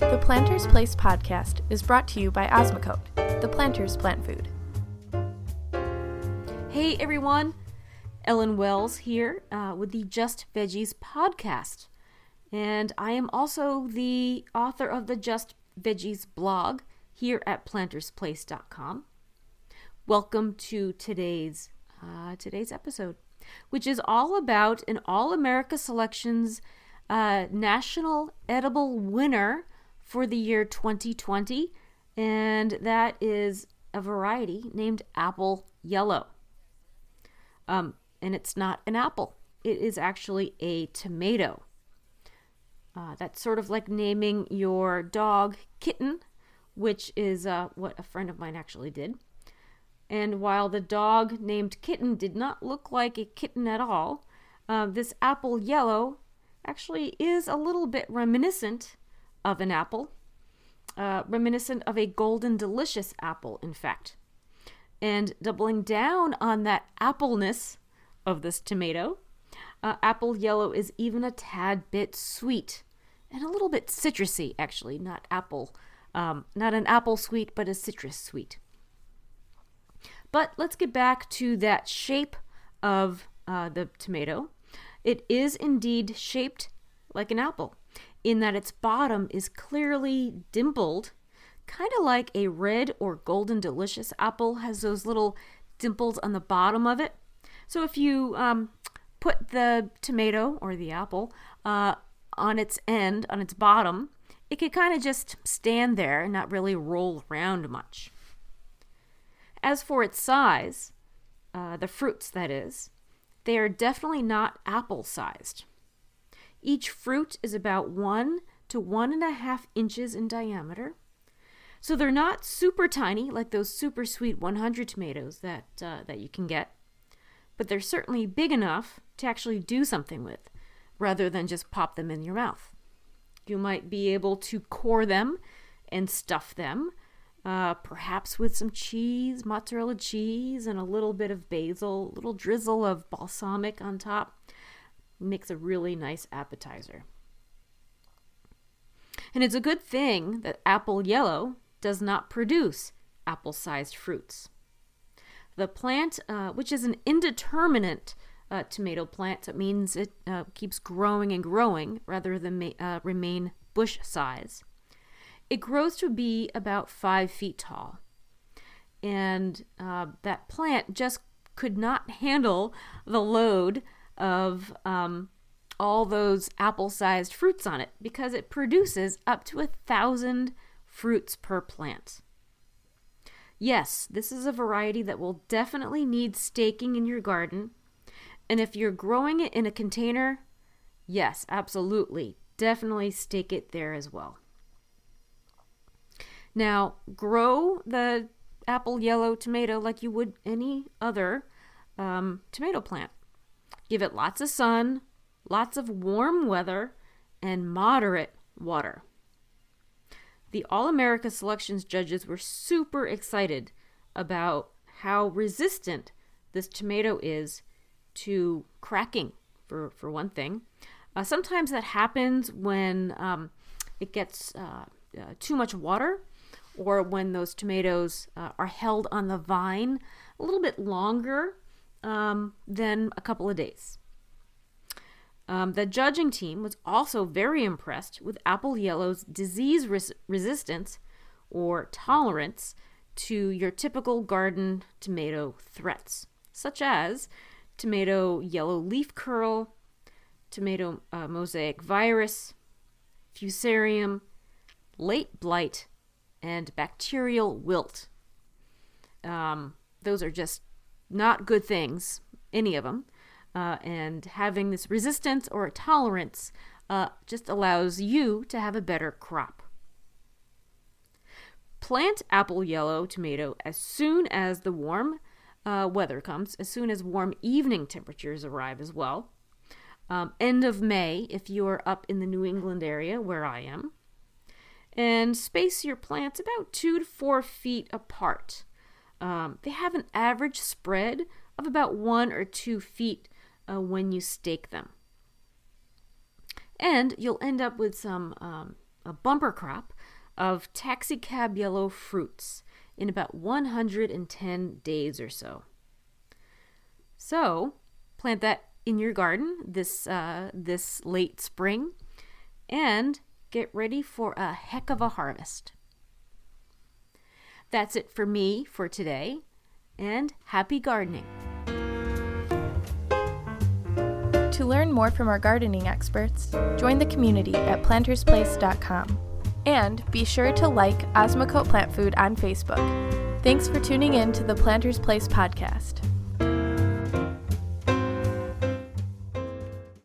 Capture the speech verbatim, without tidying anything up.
The Planter's Place podcast is brought to you by Osmocote, the Planter's Plant Food. Hey everyone, Ellen Wells here uh, with the Just Veggies podcast. And I am also the author of the Just Veggies blog here at planters place dot com. Welcome to today's uh, today's episode, which is all about an All America Selections uh, National Edible winner for the year twenty twenty, and that is a variety named Apple Yellow. Um, and it's not an apple. It is actually a tomato. Uh, that's sort of like naming your dog Kitten, which is uh, what a friend of mine actually did. And while the dog named Kitten did not look like a kitten at all, uh, this Apple Yellow actually is a little bit reminiscent of an apple, uh, reminiscent of a Golden Delicious apple, in fact. And doubling down on that appleness of this tomato, uh, Apple Yellow is even a tad bit sweet and a little bit citrusy, actually, not apple, um, not an apple sweet, but a citrus sweet. But let's get back to that shape of uh, the tomato. It is indeed shaped like an apple, in that its bottom is clearly dimpled, kind of like a red or Golden Delicious apple has those little dimples on the bottom of it. So if you um, put the tomato or the apple uh, on its end, on its bottom, it could kind of just stand there and not really roll around much. As for its size, uh, the fruits that is, they are definitely not apple-sized. Each fruit is about one to one and a half inches in diameter. So they're not super tiny like those super sweet one hundred tomatoes that uh, that you can get, but they're certainly big enough to actually do something with, rather than just pop them in your mouth. You might be able to core them and stuff them, uh, perhaps with some cheese, mozzarella cheese, and a little bit of basil, a little drizzle of balsamic on top. Makes a really nice appetizer. And it's a good thing that Apple Yellow does not produce apple-sized fruits. The plant, uh, which is an indeterminate uh, tomato plant, so it means it uh, keeps growing and growing rather than ma- uh, remain bush size. It grows to be about five feet tall. And uh, that plant just could not handle the load of um, all those apple-sized fruits on it, because it produces up to a thousand fruits per plant. Yes, this is a variety that will definitely need staking in your garden, and if you're growing it in a container, yes, absolutely, definitely stake it there as well. Now, grow the Apple Yellow tomato like you would any other um, tomato plant. Give it lots of sun, lots of warm weather, and moderate water. The All America Selections judges were super excited about how resistant this tomato is to cracking, for, for one thing. Uh, sometimes that happens when um, it gets uh, uh, too much water, or when those tomatoes uh, are held on the vine a little bit longer um, than a couple of days. Um, the judging team was also very impressed with Apple Yellow's disease res- resistance or tolerance to your typical garden tomato threats, such as tomato yellow leaf curl, tomato uh, mosaic virus, fusarium, late blight, and bacterial wilt. Um, those are just not good things, any of them. Uh, and having this resistance or tolerance uh, just allows you to have a better crop. Plant Apple Yellow tomato as soon as the warm uh, weather comes, as soon as warm evening temperatures arrive as well. Um, end of May if you are up in the New England area where I am. And space your plants about two to four feet apart. Um, they have an average spread of about one or two feet uh, when you stake them. And you'll end up with some um, a bumper crop of taxicab yellow fruits in about one hundred ten days or so. So, plant that in your garden this uh, this late spring and get ready for a heck of a harvest. That's it for me for today, and happy gardening. To learn more from our gardening experts, join the community at planters place dot com. And be sure to like Osmocote Plant Food on Facebook. Thanks for tuning in to the Planters Place podcast.